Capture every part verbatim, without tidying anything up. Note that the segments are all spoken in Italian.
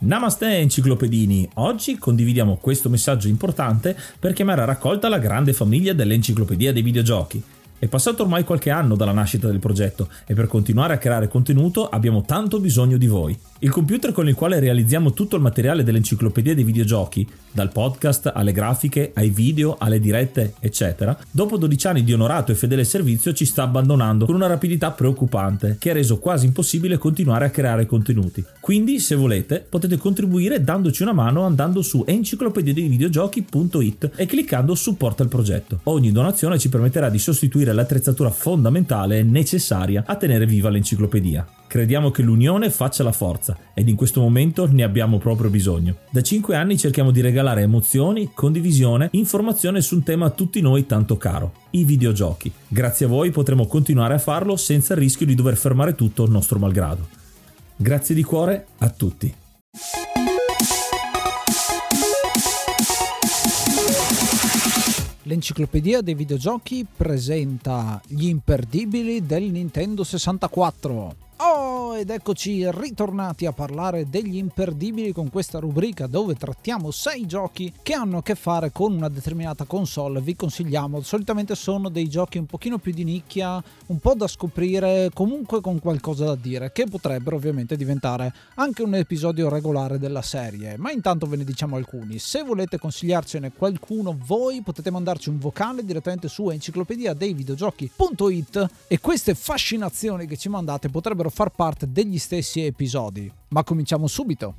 Namaste enciclopedini, oggi condividiamo questo messaggio importante per chiamare a raccolta la grande famiglia dell'Enciclopedia dei Videogiochi. È passato ormai qualche anno dalla nascita del progetto e per continuare a creare contenuto abbiamo tanto bisogno di voi. Il computer con il quale realizziamo tutto il materiale dell'Enciclopedia dei Videogiochi, dal podcast alle grafiche, ai video, alle dirette, eccetera, dopo dodici anni di onorato e fedele servizio ci sta abbandonando con una rapidità preoccupante che ha reso quasi impossibile continuare a creare contenuti. Quindi, se volete, potete contribuire dandoci una mano andando su enciclopedia dei videogiochi punto it e cliccando supporta il progetto. Ogni donazione ci permetterà di sostituire l'attrezzatura fondamentale e necessaria a tenere viva l'enciclopedia. Crediamo che l'unione faccia la forza ed in questo momento ne abbiamo proprio bisogno. Da cinque anni cerchiamo di regalare emozioni, condivisione, informazione su un tema a tutti noi tanto caro, i videogiochi. Grazie a voi potremo continuare a farlo senza il rischio di dover fermare tutto nostro malgrado. Grazie di cuore a tutti. L'Enciclopedia dei Videogiochi presenta gli imperdibili del Nintendo sessantaquattro. Oh, ed eccoci ritornati a parlare degli imperdibili con questa rubrica dove trattiamo sei giochi che hanno a che fare con una determinata console. Vi consigliamo, solitamente sono dei giochi un pochino più di nicchia, un po' da scoprire, comunque con qualcosa da dire, che potrebbero ovviamente diventare anche un episodio regolare della serie. Ma intanto ve ne diciamo alcuni. Se volete consigliarcene qualcuno voi potete mandarci un vocale direttamente su enciclopedia dei videogiochi punto it e queste fascinazioni che ci mandate potrebbero far parte degli stessi episodi. Ma cominciamo subito.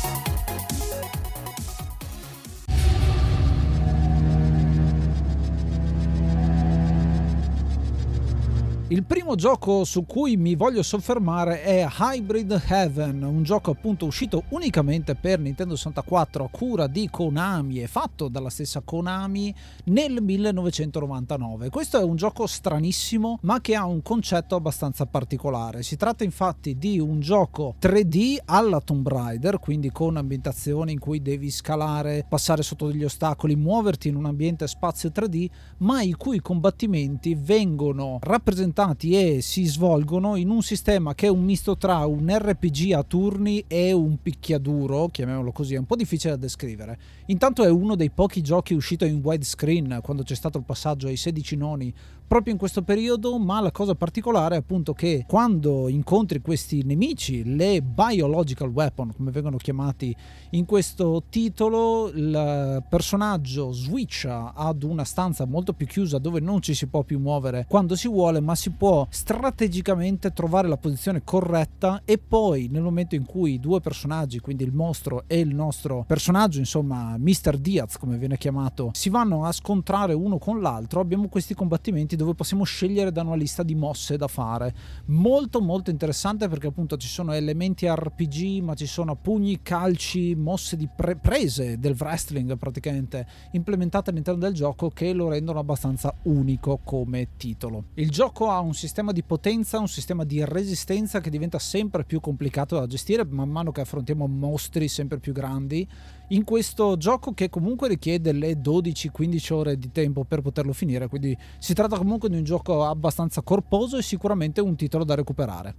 Il primo gioco su cui mi voglio soffermare è Hybrid Heaven, un gioco appunto uscito unicamente per Nintendo sessantaquattro a cura di Konami e fatto dalla stessa Konami nel millenovecentonovantanove. Questo è un gioco stranissimo ma che ha un concetto abbastanza particolare. Si tratta infatti di un gioco tre D alla Tomb Raider, quindi con ambientazioni in cui devi scalare, passare sotto degli ostacoli, muoverti in un ambiente spazio tre D, ma i cui combattimenti vengono rappresentati e si svolgono in un sistema che è un misto tra un R P G a turni e un picchiaduro, chiamiamolo così, è un po' difficile da descrivere. Intanto è uno dei pochi giochi uscito in widescreen quando c'è stato il passaggio ai sedici noni proprio in questo periodo, ma la cosa particolare è appunto che quando incontri questi nemici, le biological weapon come vengono chiamati in questo titolo, il personaggio switcha ad una stanza molto più chiusa dove non ci si può più muovere quando si vuole, ma si può strategicamente trovare la posizione corretta e poi nel momento in cui i due personaggi, quindi il mostro e il nostro personaggio, insomma mister Diaz come viene chiamato, si vanno a scontrare uno con l'altro, abbiamo questi combattimenti dove possiamo scegliere da una lista di mosse da fare. Molto molto interessante perché appunto ci sono elementi R P G, ma ci sono pugni, calci, mosse di pre- prese del wrestling praticamente implementate all'interno del gioco che lo rendono abbastanza unico come titolo. Il gioco ha un sistema di potenza, un sistema di resistenza che diventa sempre più complicato da gestire man mano che affrontiamo mostri sempre più grandi in questo gioco che comunque richiede le dodici quindici ore di tempo per poterlo finire, quindi si tratta comunque di un gioco abbastanza corposo e sicuramente un titolo da recuperare.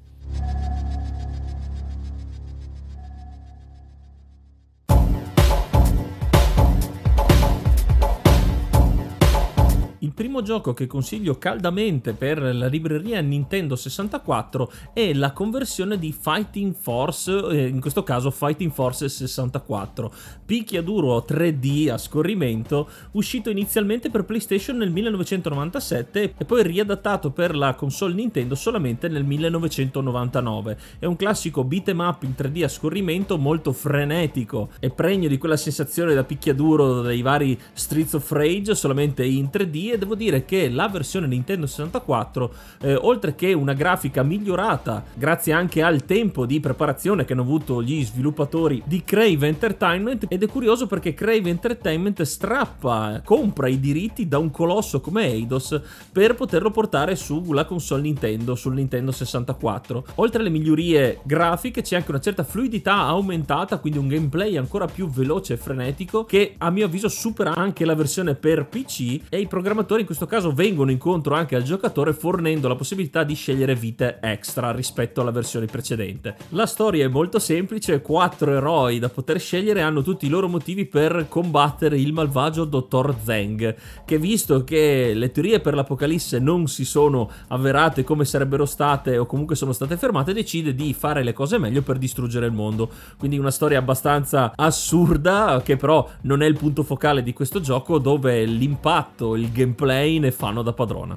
Il primo gioco che consiglio caldamente per la libreria Nintendo sessantaquattro è la conversione di Fighting Force, in questo caso Fighting Force sessantaquattro, picchiaduro tre D a scorrimento, uscito inizialmente per PlayStation nel millenovecentonovantasette e poi riadattato per la console Nintendo solamente nel millenovecentonovantanove. È un classico beat'em up in tre D a scorrimento molto frenetico e pregno di quella sensazione da picchiaduro dei vari Streets of Rage, solamente in tre D. E devo dire che la versione Nintendo sessantaquattro, eh, oltre che una grafica migliorata grazie anche al tempo di preparazione che hanno avuto gli sviluppatori di Crave Entertainment, ed è curioso perché Crave Entertainment strappa, compra i diritti da un colosso come Eidos per poterlo portare sulla console Nintendo, sul Nintendo sessantaquattro. Oltre alle migliorie grafiche c'è anche una certa fluidità aumentata, quindi un gameplay ancora più veloce e frenetico che a mio avviso supera anche la versione per P C, e i programmatori in questo caso vengono incontro anche al giocatore, fornendo la possibilità di scegliere vite extra rispetto alla versione precedente. La storia è molto semplice, quattro eroi da poter scegliere hanno tutti i loro motivi per combattere il malvagio dottor Zeng, che visto che le teorie per l'apocalisse non si sono avverate come sarebbero state o comunque sono state fermate, decide di fare le cose meglio per distruggere il mondo. Quindi una storia abbastanza assurda, che però non è il punto focale di questo gioco, dove l'impatto, il gameplay ne fanno da padrona.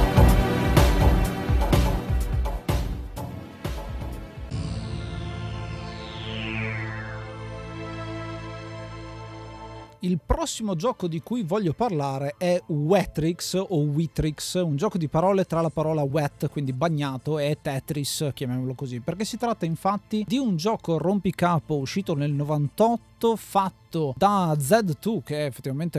Il prossimo gioco di cui voglio parlare è Wetrix o Witrix, un gioco di parole tra la parola wet, quindi bagnato, e Tetris, chiamiamolo così, perché si tratta infatti di un gioco rompicapo uscito nel novantotto, fatto da Z due, che è effettivamente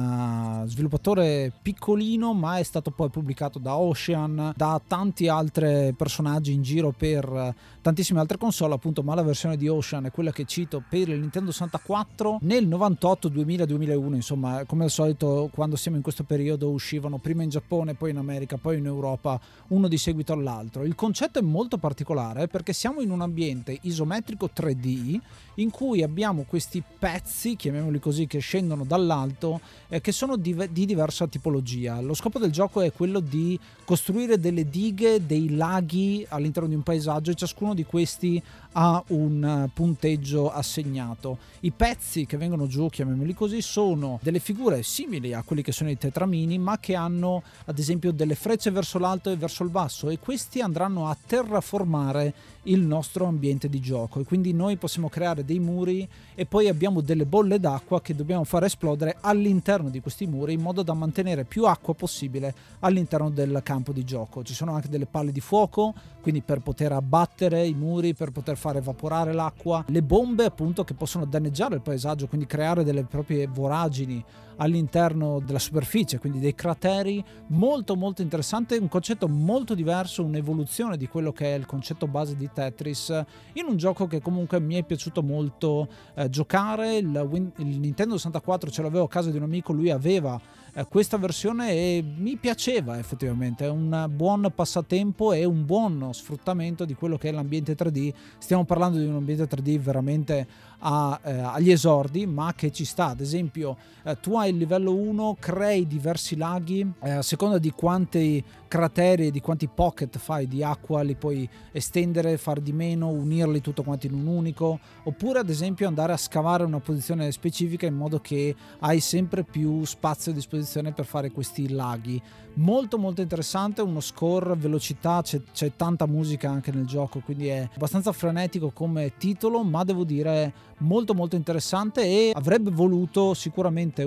un sviluppatore piccolino, ma è stato poi pubblicato da Ocean, da tanti altri personaggi in giro per tantissime altre console, appunto, ma la versione di Ocean è quella che cito per il Nintendo sessantaquattro. Nel novantotto, duemila, duemilauno, insomma, come al solito quando siamo in questo periodo uscivano prima in Giappone, poi in America, poi in Europa, uno di seguito all'altro. Il concetto è molto particolare perché siamo in un ambiente isometrico tre D in cui abbiamo questi pezzi, chiamiamoli così, che scendono dall'alto, eh, che sono di, di diversa tipologia. Lo scopo del gioco è quello di costruire delle dighe, dei laghi all'interno di un paesaggio, e ciascuno di questi ha un punteggio assegnato. I pezzi che vengono giù, chiamiamoli così, sono delle figure simili a quelli che sono i tetramini, ma che hanno ad esempio delle frecce verso l'alto e verso il basso, e questi andranno a terraformare il nostro ambiente di gioco, e quindi noi possiamo creare dei muri e poi abbiamo delle bolle d'acqua che dobbiamo far esplodere all'interno di questi muri in modo da mantenere più acqua possibile all'interno del campo di gioco. Ci sono anche delle palle di fuoco, quindi per poter abbattere i muri, per poter far evaporare l'acqua, le bombe appunto che possono danneggiare il paesaggio, quindi creare delle proprie voragini all'interno della superficie, quindi dei crateri. Molto molto interessante, un concetto molto diverso, un'evoluzione di quello che è il concetto base di Tetris, in un gioco che comunque mi è piaciuto molto eh, giocare. Il, Win- il Nintendo sessantaquattro ce l'avevo a casa di un amico, lui aveva eh, questa versione e mi piaceva effettivamente. È un buon passatempo e un buon sfruttamento di quello che è l'ambiente tre D. Stiamo parlando di un ambiente tre D veramente a, eh, agli esordi, ma che ci sta. Ad esempio eh, tu hai il livello uno, crei diversi laghi, eh, a seconda di quanti crateri e di quanti pocket fai di acqua li puoi estendere, far di meno, unirli tutto quanto in un unico, oppure ad esempio andare a scavare una posizione specifica in modo che hai sempre più spazio a disposizione per fare questi laghi. Molto molto interessante, uno score, velocità, c'è, c'è tanta musica anche nel gioco, quindi è abbastanza frenetico come titolo, ma devo dire molto molto interessante, e avrebbe voluto sicuramente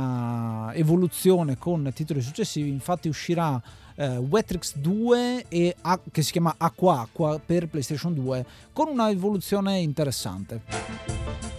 una evoluzione con titoli successivi. Infatti uscirà eh, Wetrix due, e, che si chiama Acqua Acqua, per PlayStation due, con una evoluzione interessante.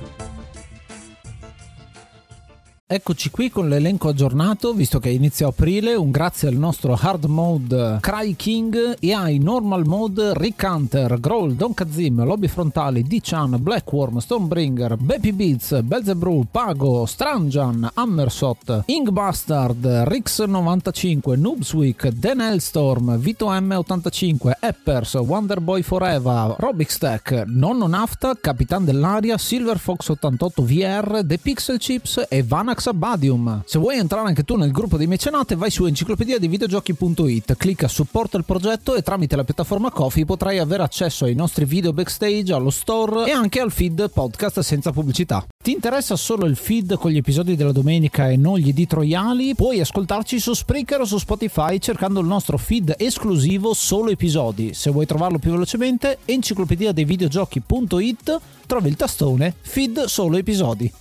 Eccoci qui con l'elenco aggiornato, visto che è inizio aprile. Un grazie al nostro hard mode Cry King, e ai normal mode Rick Hunter, Growl, Don Kazim, Lobby Frontali, D-Chan, Blackworm, Stonebringer, Baby Beats, Belzebrew, Pago, Stranjan, Hammersot, Ingbastard, Rix novantacinque, Noobsweek, Dan Hellstorm, Vito M ottantacinque, Eppers, Wonderboy Forever, Robixtech, Nonno Nafta, Capitan dell'Aria, Silver Fox ottantotto V R, The Pixel Chips e Vanax Abadium. Se vuoi entrare anche tu nel gruppo dei mecenate, vai su enciclopedia dei videogiochi punto it, clicca supporta il progetto e tramite la piattaforma Ko-fi potrai avere accesso ai nostri video backstage, allo store e anche al feed podcast senza pubblicità. Ti interessa solo il feed con gli episodi della domenica e non gli editoriali? Puoi ascoltarci su Spreaker o su Spotify cercando il nostro feed esclusivo solo episodi. Se vuoi trovarlo più velocemente, enciclopedia dei videogiochi punto it, trovi il tastone feed solo episodi.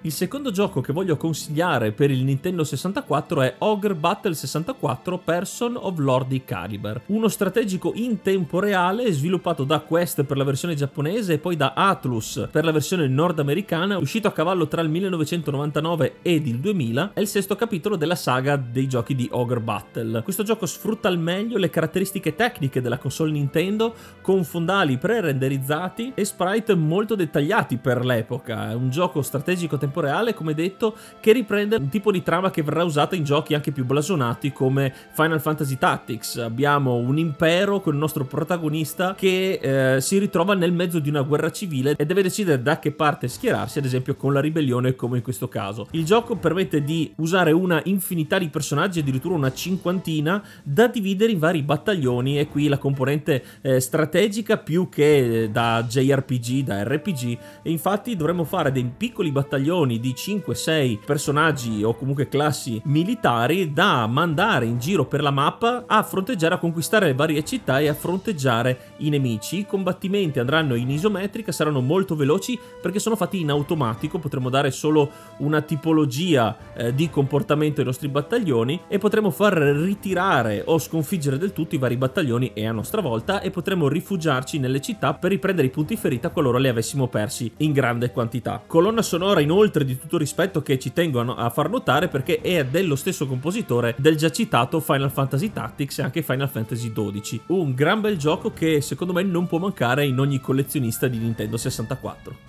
Il secondo gioco che voglio consigliare per il Nintendo sessantaquattro è Ogre Battle sessantaquattro Person of Lordi Caliber, uno strategico in tempo reale sviluppato da Quest per la versione giapponese e poi da Atlus per la versione nordamericana, uscito a cavallo tra il millenovecentonovantanove ed il duemila. È il sesto capitolo della saga dei giochi di Ogre Battle. Questo gioco sfrutta al meglio le caratteristiche tecniche della console Nintendo, con fondali pre-renderizzati e sprite molto dettagliati per l'epoca. È un gioco strategico tempo reale, come detto, che riprende un tipo di trama che verrà usata in giochi anche più blasonati come Final Fantasy Tactics. Abbiamo un impero con il nostro protagonista che eh, si ritrova nel mezzo di una guerra civile e deve decidere da che parte schierarsi, ad esempio con la ribellione come in questo caso. Il gioco permette di usare una infinità di personaggi, addirittura una cinquantina, da dividere in vari battaglioni, e qui la componente eh, strategica più che da J R P G, da R P G, e infatti dovremo fare dei piccoli battaglioni di cinque sei personaggi o comunque classi militari da mandare in giro per la mappa a fronteggiare, a conquistare le varie città e a fronteggiare i nemici. I combattimenti andranno in isometrica, saranno molto veloci perché sono fatti in automatico, potremo dare solo una tipologia eh, di comportamento ai nostri battaglioni e potremo far ritirare o sconfiggere del tutto i vari battaglioni e a nostra volta, e potremo rifugiarci nelle città per riprendere i punti ferita qualora li avessimo persi in grande quantità. Colonna sonora inoltre di tutto rispetto, che ci tengo a far notare perché è dello stesso compositore del già citato Final Fantasy Tactics e anche Final Fantasy dodici. Un gran bel gioco che secondo me non può mancare in ogni collezionista di Nintendo sessantaquattro.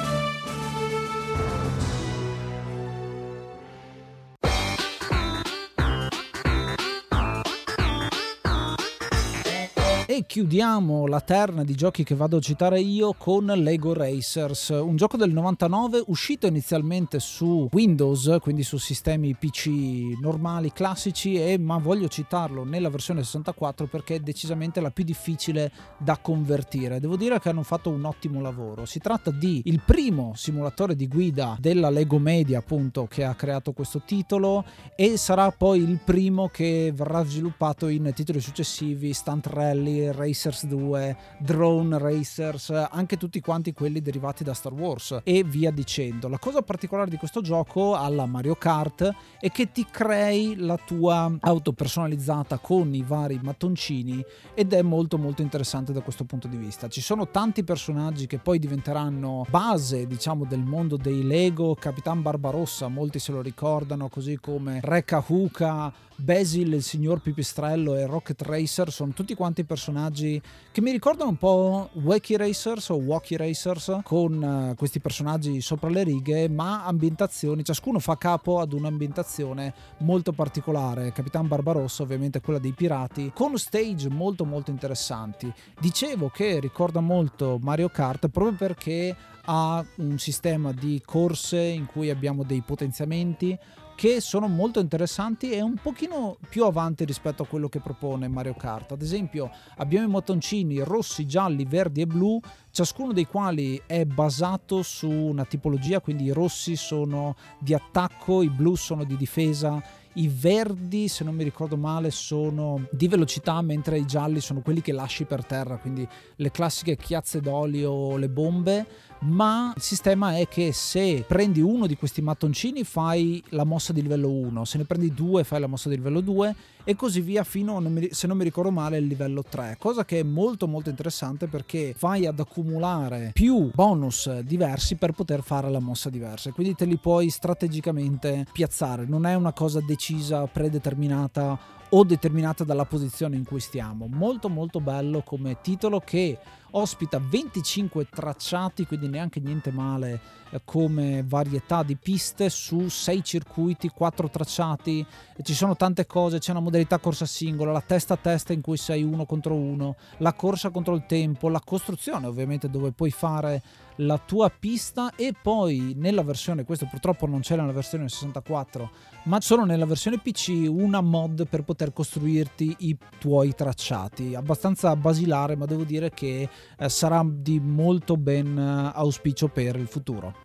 E chiudiamo la terna di giochi che vado a citare io con Lego Racers, un gioco del novantanove uscito inizialmente su Windows, quindi su sistemi P C normali, classici, e ma voglio citarlo nella versione sessantaquattro perché è decisamente la più difficile da convertire. Devo dire che hanno fatto un ottimo lavoro. Si tratta di il primo simulatore di guida della Lego Media, appunto, che ha creato questo titolo, e sarà poi il primo che verrà sviluppato in titoli successivi: Stunt Rally, Racers due, Drone Racers, anche tutti quanti quelli derivati da Star Wars e via dicendo. La cosa particolare di questo gioco, alla Mario Kart, è che ti crei la tua auto personalizzata con i vari mattoncini ed è molto molto interessante da questo punto di vista. Ci sono tanti personaggi che poi diventeranno base, diciamo, del mondo dei Lego. Capitan Barbarossa, molti se lo ricordano, così come Re Kahuka, Basil, il signor Pipistrello e Rocket Racer sono tutti quanti personaggi che mi ricordano un po' Wacky Racers o Wacky Racers, con uh, questi personaggi sopra le righe, ma ambientazioni, ciascuno fa capo ad un'ambientazione molto particolare. Capitan Barbarossa ovviamente quella dei pirati, con stage molto molto interessanti. Dicevo che ricorda molto Mario Kart proprio perché ha un sistema di corse in cui abbiamo dei potenziamenti che sono molto interessanti e un pochino più avanti rispetto a quello che propone Mario Kart. Ad esempio abbiamo i mattoncini rossi, gialli, verdi e blu, ciascuno dei quali è basato su una tipologia, quindi i rossi sono di attacco, i blu sono di difesa, i verdi, se non mi ricordo male, sono di velocità, mentre i gialli sono quelli che lasci per terra, quindi le classiche chiazze d'olio o le bombe. Ma il sistema è che se prendi uno di questi mattoncini fai la mossa di livello uno, se ne prendi due fai la mossa di livello due e così via fino, se non mi ricordo male, il livello tre, cosa che è molto molto interessante perché vai ad accumulare più bonus diversi per poter fare la mossa diversa, quindi te li puoi strategicamente piazzare, non è una cosa decisa, predeterminata o determinata dalla posizione in cui stiamo. Molto molto bello come titolo, che ospita venticinque tracciati, quindi neanche niente male eh, come varietà di piste su sei circuiti, quattro tracciati. Ci sono tante cose, c'è una modalità corsa singola, la testa a testa in cui sei uno contro uno, la corsa contro il tempo, la costruzione ovviamente dove puoi fare la tua pista, e poi nella versione, questo purtroppo non c'è nella versione sessantaquattro ma solo nella versione P C, una mod per poter costruirti i tuoi tracciati, abbastanza basilare, ma devo dire che eh, sarà di molto ben eh, auspicio per il futuro.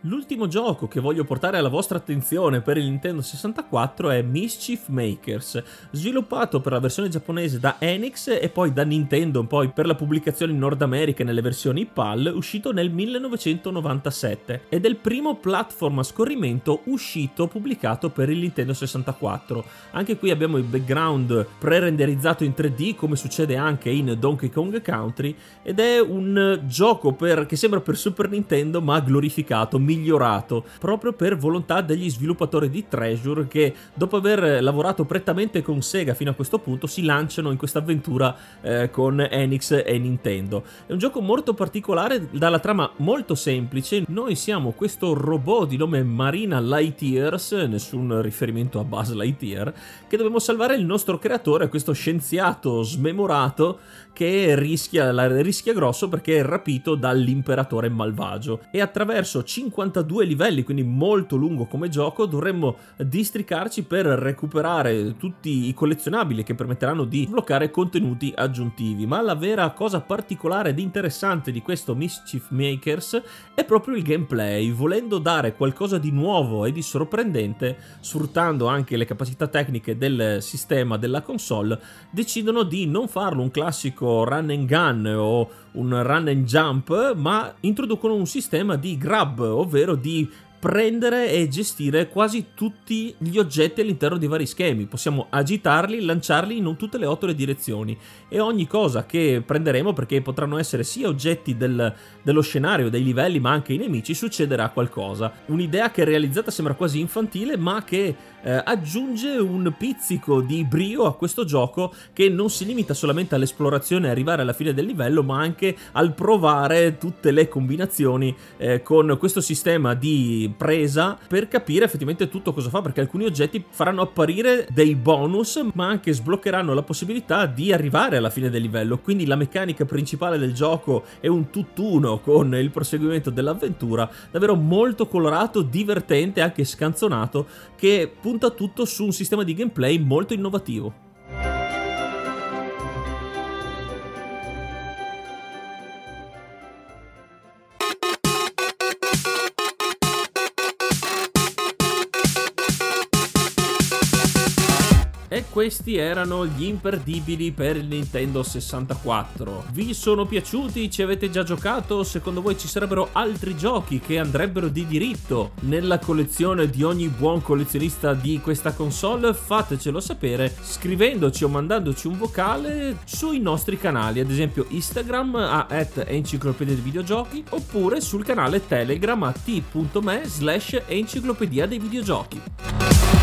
L'ultimo gioco che voglio portare alla vostra attenzione per il Nintendo sessantaquattro è Mischief Makers, sviluppato per la versione giapponese da Enix e poi da Nintendo poi per la pubblicazione in Nord America nelle versioni P A L, uscito nel millenovecentonovantasette, ed è il primo platform a scorrimento uscito pubblicato per il Nintendo sessantaquattro. Anche qui abbiamo il background pre-renderizzato in tre D come succede anche in Donkey Kong Country, ed è un gioco per, che sembra per Super Nintendo ma glorificato, migliorato, proprio per volontà degli sviluppatori di Treasure, che dopo aver lavorato prettamente con Sega fino a questo punto si lanciano in questa avventura eh, con Enix e Nintendo. È un gioco molto particolare, dalla trama molto semplice. Noi siamo questo robot di nome Marina Lightyears, nessun riferimento a Buzz Lightyear, che dobbiamo salvare il nostro creatore, questo scienziato smemorato che rischia, la, rischia grosso perché è rapito dall'imperatore malvagio, e attraverso cinquantadue livelli, quindi molto lungo come gioco, dovremmo districarci per recuperare tutti i collezionabili che permetteranno di sbloccare contenuti aggiuntivi. Ma la vera cosa particolare ed interessante di questo Mischief Makers è proprio il gameplay. Volendo dare qualcosa di nuovo e di sorprendente, sfruttando anche le capacità tecniche del sistema della console, decidono di non farlo un classico run and gun o un run and jump, ma introducono un sistema di grab, ovvero di prendere e gestire quasi tutti gli oggetti all'interno di vari schemi. Possiamo agitarli, lanciarli in tutte le otto le direzioni, e ogni cosa che prenderemo, perché potranno essere sia oggetti del, dello scenario, dei livelli, ma anche i nemici, succederà qualcosa. Un'idea che realizzata sembra quasi infantile, ma che eh, aggiunge un pizzico di brio a questo gioco, che non si limita solamente all'esplorazione e arrivare alla fine del livello, ma anche al provare tutte le combinazioni eh, con questo sistema di presa per capire effettivamente tutto cosa fa, perché alcuni oggetti faranno apparire dei bonus ma anche sbloccheranno la possibilità di arrivare alla fine del livello. Quindi la meccanica principale del gioco è un tutt'uno con il proseguimento dell'avventura, davvero molto colorato, divertente, anche scanzonato, che punta tutto su un sistema di gameplay molto innovativo. E questi erano gli imperdibili per il Nintendo sessantaquattro. Vi sono piaciuti? Ci avete già giocato? Secondo voi ci sarebbero altri giochi che andrebbero di diritto nella collezione di ogni buon collezionista di questa console? Fatecelo sapere scrivendoci o mandandoci un vocale sui nostri canali, ad esempio Instagram a at enciclopedia dei videogiochi, oppure sul canale Telegram a t punto me slash enciclopedia dei videogiochi.